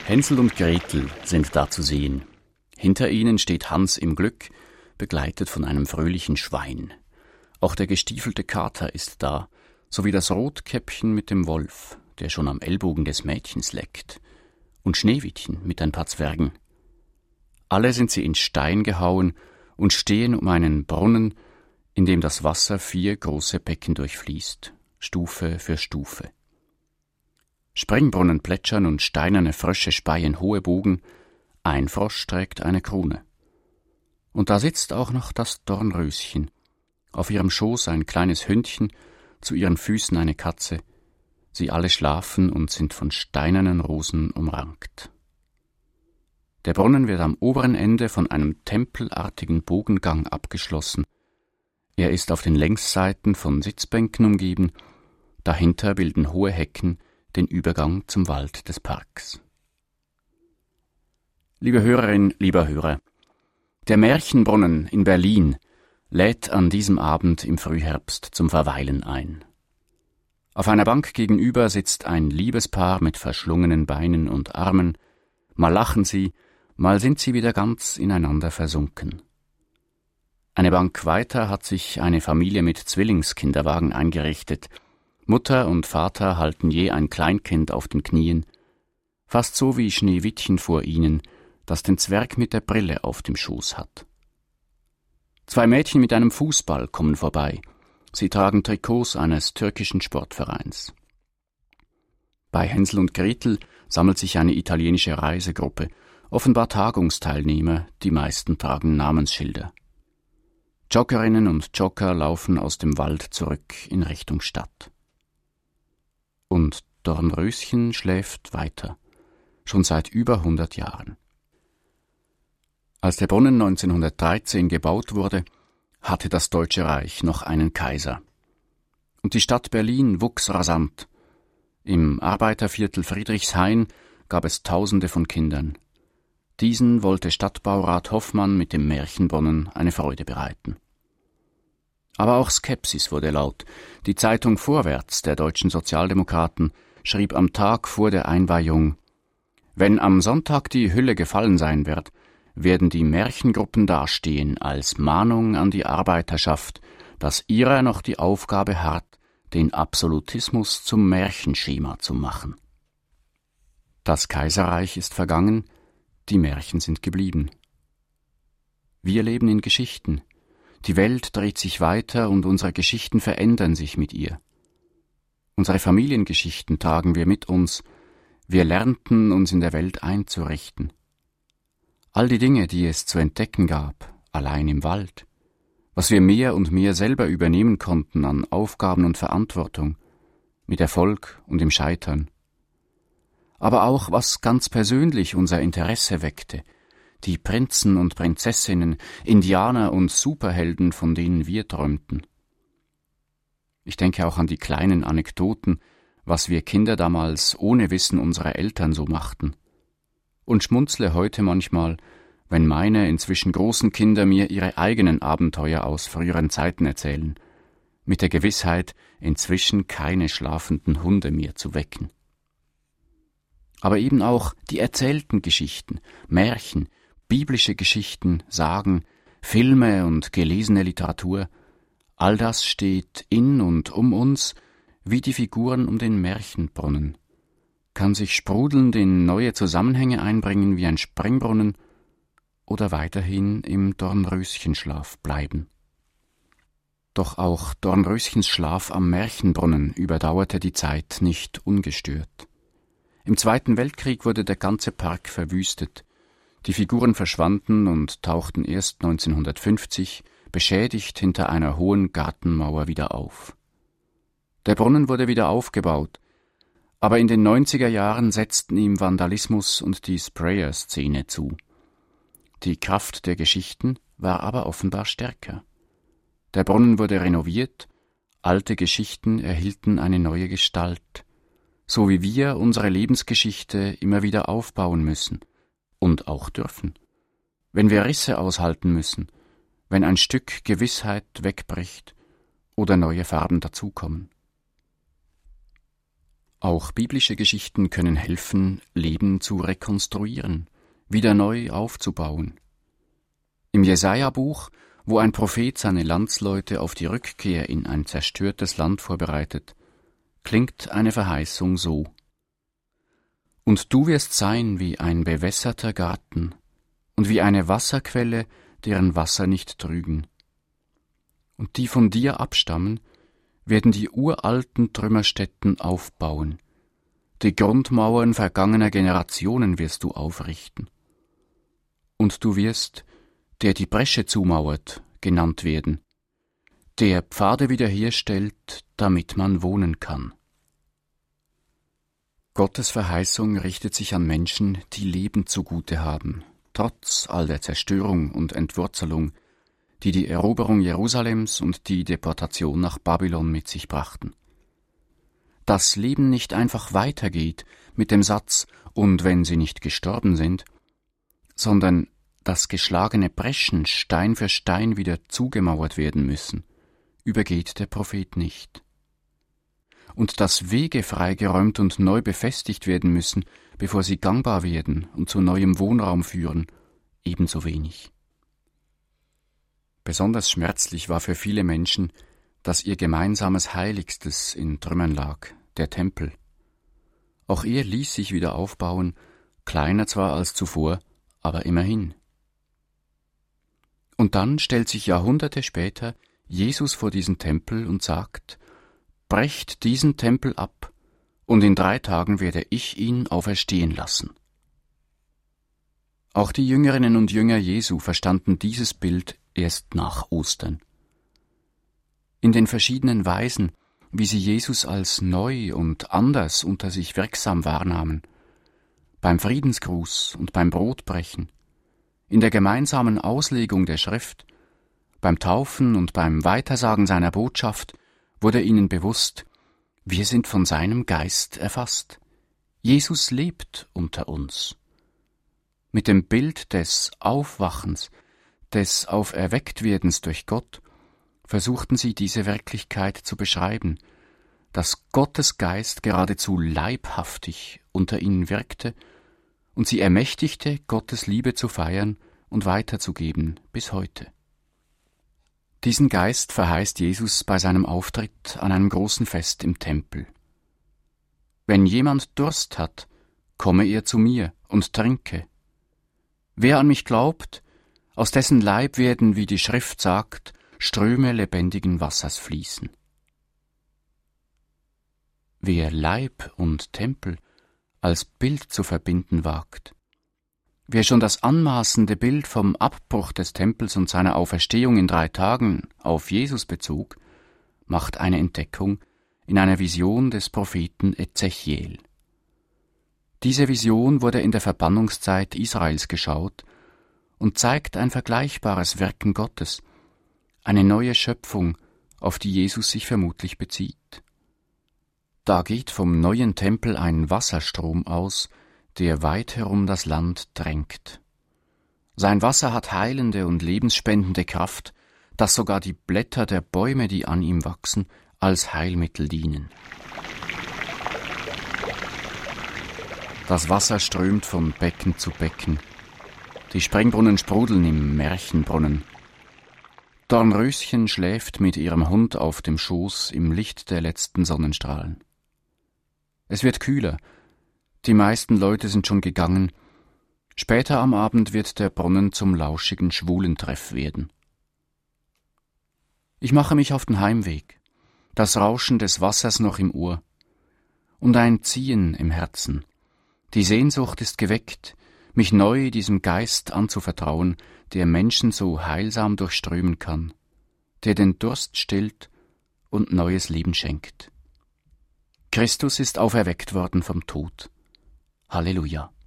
Hänsel und Gretel sind da zu sehen. Hinter ihnen steht Hans im Glück, begleitet von einem fröhlichen Schwein. Auch der gestiefelte Kater ist da, sowie das Rotkäppchen mit dem Wolf, der schon am Ellbogen des Mädchens leckt, und Schneewittchen mit ein paar Zwergen. Alle sind sie in Stein gehauen und stehen um einen Brunnen, in dem das Wasser 4 große Becken durchfließt, Stufe für Stufe. Springbrunnen plätschern und steinerne Frösche speien hohe Bogen, ein Frosch trägt eine Krone. Und da sitzt auch noch das Dornröschen, auf ihrem Schoß ein kleines Hündchen, zu ihren Füßen eine Katze. Sie alle schlafen und sind von steinernen Rosen umrankt. Der Brunnen wird am oberen Ende von einem tempelartigen Bogengang abgeschlossen. Er ist auf den Längsseiten von Sitzbänken umgeben, dahinter bilden hohe Hecken den Übergang zum Wald des Parks. Liebe Hörerin, lieber Hörer, der Märchenbrunnen in Berlin lädt an diesem Abend im Frühherbst zum Verweilen ein. Auf einer Bank gegenüber sitzt ein Liebespaar mit verschlungenen Beinen und Armen. Mal lachen sie, mal sind sie wieder ganz ineinander versunken. Eine Bank weiter hat sich eine Familie mit Zwillingskinderwagen eingerichtet. Mutter und Vater halten je ein Kleinkind auf den Knien, fast so wie Schneewittchen vor ihnen, das den Zwerg mit der Brille auf dem Schoß hat. 2 Mädchen mit einem Fußball kommen vorbei. Sie tragen Trikots eines türkischen Sportvereins. Bei Hänsel und Gretel sammelt sich eine italienische Reisegruppe, offenbar Tagungsteilnehmer, die meisten tragen Namensschilder. Joggerinnen und Jogger laufen aus dem Wald zurück in Richtung Stadt. Und Dornröschen schläft weiter, schon seit über 100 Jahren. Als der Brunnen 1913 gebaut wurde, hatte das Deutsche Reich noch einen Kaiser. Und die Stadt Berlin wuchs rasant. Im Arbeiterviertel Friedrichshain gab es Tausende von Kindern. Diesen wollte Stadtbaurat Hoffmann mit dem Märchenbrunnen eine Freude bereiten. Aber auch Skepsis wurde laut. Die Zeitung Vorwärts der deutschen Sozialdemokraten schrieb am Tag vor der Einweihung: Wenn am Sonntag die Hülle gefallen sein wird, werden die Märchengruppen dastehen als Mahnung an die Arbeiterschaft, dass ihrer noch die Aufgabe harrt, den Absolutismus zum Märchenschema zu machen. Das Kaiserreich ist vergangen, die Märchen sind geblieben. Wir leben in Geschichten. Die Welt dreht sich weiter und unsere Geschichten verändern sich mit ihr. Unsere Familiengeschichten tragen wir mit uns. Wir lernten, uns in der Welt einzurichten. All die Dinge, die es zu entdecken gab, allein im Wald, was wir mehr und mehr selber übernehmen konnten an Aufgaben und Verantwortung, mit Erfolg und im Scheitern. Aber auch, was ganz persönlich unser Interesse weckte, die Prinzen und Prinzessinnen, Indianer und Superhelden, von denen wir träumten. Ich denke auch an die kleinen Anekdoten, was wir Kinder damals ohne Wissen unserer Eltern so machten, und schmunzle heute manchmal, wenn meine inzwischen großen Kinder mir ihre eigenen Abenteuer aus früheren Zeiten erzählen, mit der Gewissheit, inzwischen keine schlafenden Hunde mehr zu wecken. Aber eben auch die erzählten Geschichten, Märchen, biblische Geschichten, Sagen, Filme und gelesene Literatur, all das steht in und um uns wie die Figuren um den Märchenbrunnen, kann sich sprudelnd in neue Zusammenhänge einbringen wie ein Springbrunnen oder weiterhin im Dornröschenschlaf bleiben. Doch auch Dornröschens Schlaf am Märchenbrunnen überdauerte die Zeit nicht ungestört. Im Zweiten Weltkrieg wurde der ganze Park verwüstet. Die Figuren verschwanden und tauchten erst 1950 beschädigt hinter einer hohen Gartenmauer wieder auf. Der Brunnen wurde wieder aufgebaut, aber in den 90er Jahren setzten ihm Vandalismus und die Sprayer-Szene zu. Die Kraft der Geschichten war aber offenbar stärker. Der Brunnen wurde renoviert, alte Geschichten erhielten eine neue Gestalt, so wie wir unsere Lebensgeschichte immer wieder aufbauen müssen und auch dürfen, wenn wir Risse aushalten müssen, wenn ein Stück Gewissheit wegbricht oder neue Farben dazukommen. Auch biblische Geschichten können helfen, Leben zu rekonstruieren, wieder neu aufzubauen. Im Jesaja-Buch, wo ein Prophet seine Landsleute auf die Rückkehr in ein zerstörtes Land vorbereitet, klingt eine Verheißung so: Und du wirst sein wie ein bewässerter Garten und wie eine Wasserquelle, deren Wasser nicht trügen. Und die von dir abstammen, werden die uralten Trümmerstätten aufbauen. Die Grundmauern vergangener Generationen wirst du aufrichten. Und du wirst, der die Bresche zumauert, genannt werden, der Pfade wiederherstellt, damit man wohnen kann. Gottes Verheißung richtet sich an Menschen, die Leben zugute haben, trotz all der Zerstörung und Entwurzelung, die die Eroberung Jerusalems und die Deportation nach Babylon mit sich brachten. Dass Leben nicht einfach weitergeht mit dem Satz »und wenn sie nicht gestorben sind«, sondern dass geschlagene Breschen Stein für Stein wieder zugemauert werden müssen, übergeht der Prophet nicht. Und dass Wege freigeräumt und neu befestigt werden müssen, bevor sie gangbar werden und zu neuem Wohnraum führen, ebenso wenig. Besonders schmerzlich war für viele Menschen, dass ihr gemeinsames Heiligstes in Trümmern lag, der Tempel. Auch er ließ sich wieder aufbauen, kleiner zwar als zuvor, aber immerhin. Und dann stellt sich Jahrhunderte später Jesus vor diesen Tempel und sagt: Brecht diesen Tempel ab, und in 3 Tagen werde ich ihn auferstehen lassen. Auch die Jüngerinnen und Jünger Jesu verstanden dieses Bild erst nach Ostern. In den verschiedenen Weisen, wie sie Jesus als neu und anders unter sich wirksam wahrnahmen, beim Friedensgruß und beim Brotbrechen, in der gemeinsamen Auslegung der Schrift, beim Taufen und beim Weitersagen seiner Botschaft, wurde ihnen bewusst: Wir sind von seinem Geist erfasst. Jesus lebt unter uns. Mit dem Bild des Aufwachens, des Auferwecktwerdens durch Gott, versuchten sie diese Wirklichkeit zu beschreiben, dass Gottes Geist geradezu leibhaftig unter ihnen wirkte und sie ermächtigte, Gottes Liebe zu feiern und weiterzugeben bis heute. Diesen Geist verheißt Jesus bei seinem Auftritt an einem großen Fest im Tempel. Wenn jemand Durst hat, komme er zu mir und trinke. Wer an mich glaubt, aus dessen Leib werden, wie die Schrift sagt, Ströme lebendigen Wassers fließen. Wer Leib und Tempel als Bild zu verbinden wagt, wer schon das anmaßende Bild vom Abbruch des Tempels und seiner Auferstehung in 3 Tagen auf Jesus bezog, macht eine Entdeckung in einer Vision des Propheten Ezechiel. Diese Vision wurde in der Verbannungszeit Israels geschaut und zeigt ein vergleichbares Wirken Gottes, eine neue Schöpfung, auf die Jesus sich vermutlich bezieht. Da geht vom neuen Tempel ein Wasserstrom aus, der weit herum das Land drängt. Sein Wasser hat heilende und lebensspendende Kraft, dass sogar die Blätter der Bäume, die an ihm wachsen, als Heilmittel dienen. Das Wasser strömt von Becken zu Becken. Die Springbrunnen sprudeln im Märchenbrunnen. Dornröschen schläft mit ihrem Hund auf dem Schoß im Licht der letzten Sonnenstrahlen. Es wird kühler. Die meisten Leute sind schon gegangen. Später am Abend wird der Brunnen zum lauschigen Schwulentreff werden. Ich mache mich auf den Heimweg, das Rauschen des Wassers noch im Ohr und ein Ziehen im Herzen. Die Sehnsucht ist geweckt, mich neu diesem Geist anzuvertrauen, der Menschen so heilsam durchströmen kann, der den Durst stillt und neues Leben schenkt. Christus ist auferweckt worden vom Tod. Halleluja.